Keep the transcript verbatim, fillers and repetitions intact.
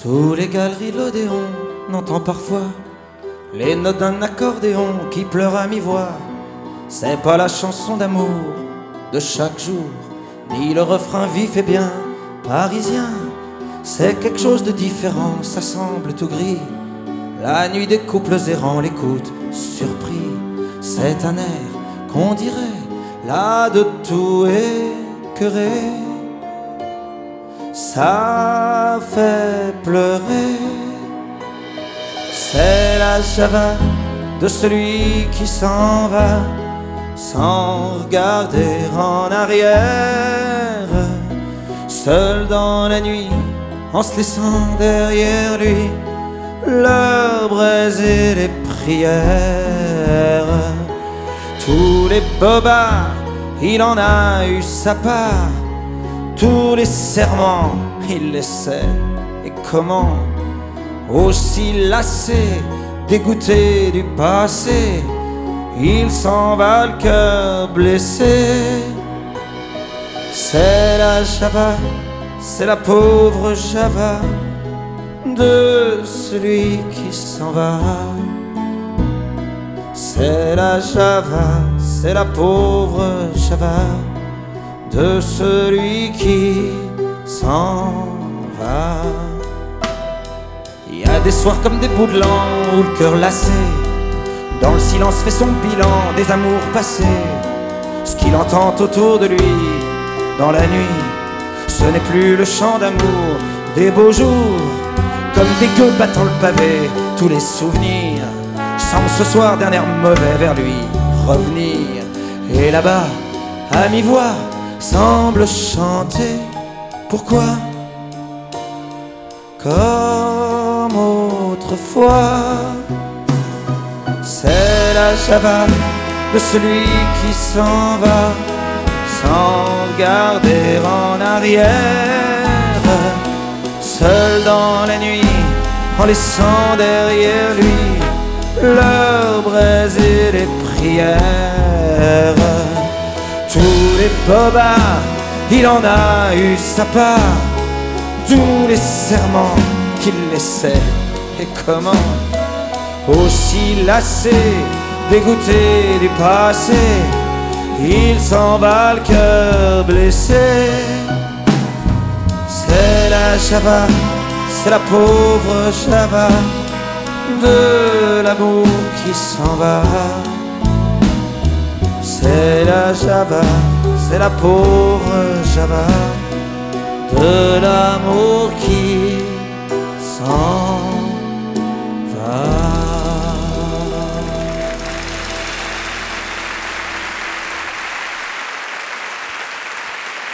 Sous les galeries de l'Odéon, on entend parfois les notes d'un accordéon qui pleure à mi-voix. C'est pas la chanson d'amour de chaque jour, ni le refrain vif et bien parisien. C'est quelque chose de différent, ça semble tout gris. La nuit des couples errants l'écoute surpris. C'est un air qu'on dirait là de tout écœuré. Ça fait pleurer. C'est la java de celui qui s'en va sans regarder en arrière, seul dans la nuit en se laissant derrière lui l'heure braise et les prières. Tous les bobards, il en a eu sa part. Tous les serments, il les sait. Et comment, aussi lassé, dégoûté du passé, il s'en va le cœur blessé. C'est la java, c'est la pauvre java de celui qui s'en va. C'est la java, c'est la pauvre java de celui qui s'en va. Il y a des soirs comme des bouts de l'an où le cœur lassé dans le silence fait son bilan des amours passés. Ce qu'il entend autour de lui dans la nuit, ce n'est plus le chant d'amour des beaux jours. Comme des gueux battant le pavé, tous les souvenirs semblent ce soir d'un air mauvais vers lui revenir. Et là-bas, à mi-voix, semble chanter. Pourquoi? Comme autrefois. C'est la java de celui qui s'en va sans regarder en arrière, seul dans la nuit en laissant derrière lui l'heure braise et les prières. Tous les bobards, il en a eu sa part. Tous les serments qu'il laissait. Et comment, aussi lassé, dégoûté du passé, il s'en va le cœur blessé. C'est la java, c'est la pauvre java de l'amour qui s'en va. C'est la java, c'est la pauvre java de l'amour qui s'en va.